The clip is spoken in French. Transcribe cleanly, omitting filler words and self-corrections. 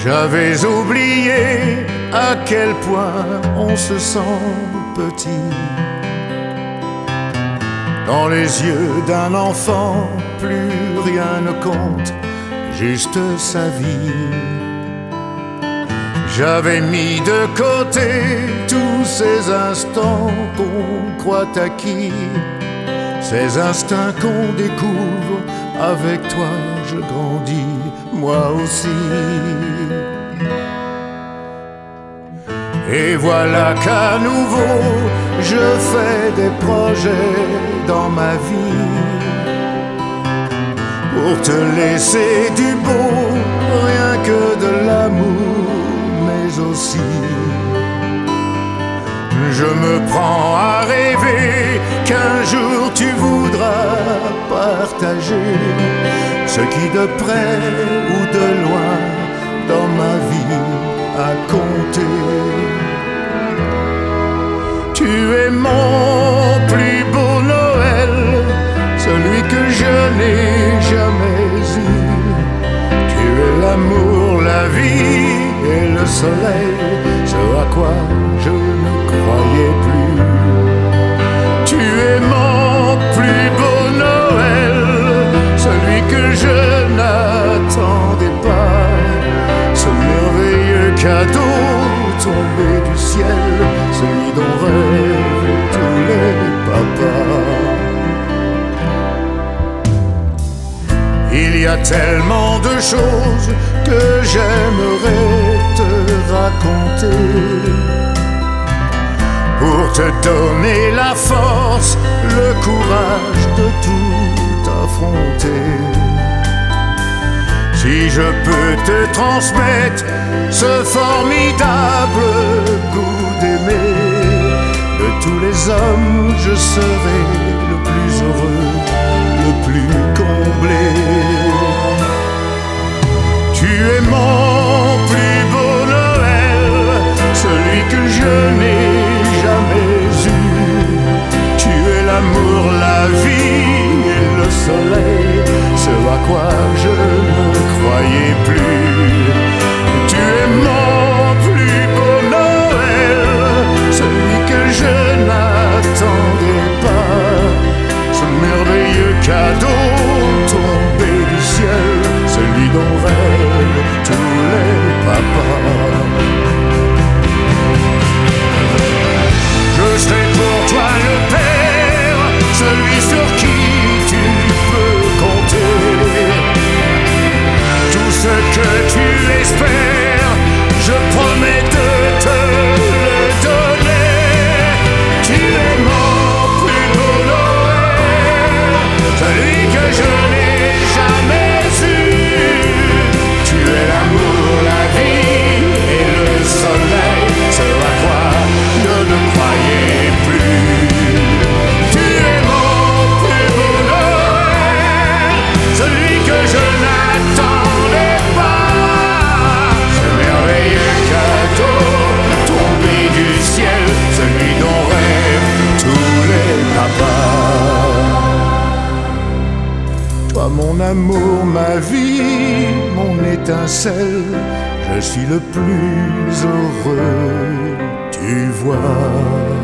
J'avais oublié à quel point on se sent petit. Dans les yeux d'un enfant, plus rien ne compte, juste sa vie. J'avais mis de côté tous ces instants qu'on croit acquis, ces instincts qu'on découvre. Avec toi je grandis, moi aussi. Et voilà qu'à nouveau je fais des projets dans ma vie, pour te laisser du beau, rien que de l'amour, mais aussi je me prends à rêver qu'un jour tu voudras partager ce qui de près ou de loin dans ma vie a compté. Tu es mon plus beau Noël, celui que je n'ai jamais eu. Tu es l'amour, la vie et le soleil, ce à quoi je ne croyais plus. Tu es mon plus beau Noël, celui que je n'attendais pas, ce merveilleux cadeau tombé du ciel, celui dont rêvent tous les papas. Il y a tellement de choses que j'aimerais te raconter, pour te donner la force, le courage de tout affronter. Si je peux te transmettre ce formidable goût d'aimer, de tous les hommes je serai le plus heureux, le plus comblé. Tu es mon plus beau Noël, celui que je n'ai jamais eu. Tu es l'amour, la vie et le soleil, ce à quoi je ne croyais plus. Tu es mon plus beau Noël, celui que je n'attendais pas, ce merveilleux cadeau tombé du ciel, celui dont rêvent tous les papas. Je serai pour toi le père, celui sur qui tu peux compter. Tout ce que tu espères, je promets de te le donner. Tu es mon plus beau Noël, celui que je n'ai jamais eu. Tu es l'amour, la vie et le soleil, ce à quoi je ne croyais plus. Tu es mon plus beau Noël, celui que je n'attendais pas, ce merveilleux cadeau tombé du ciel, celui dont rêvent tous les papas. Toi mon amour, ma vie, mon étincelle, je suis le plus heureux, tu vois.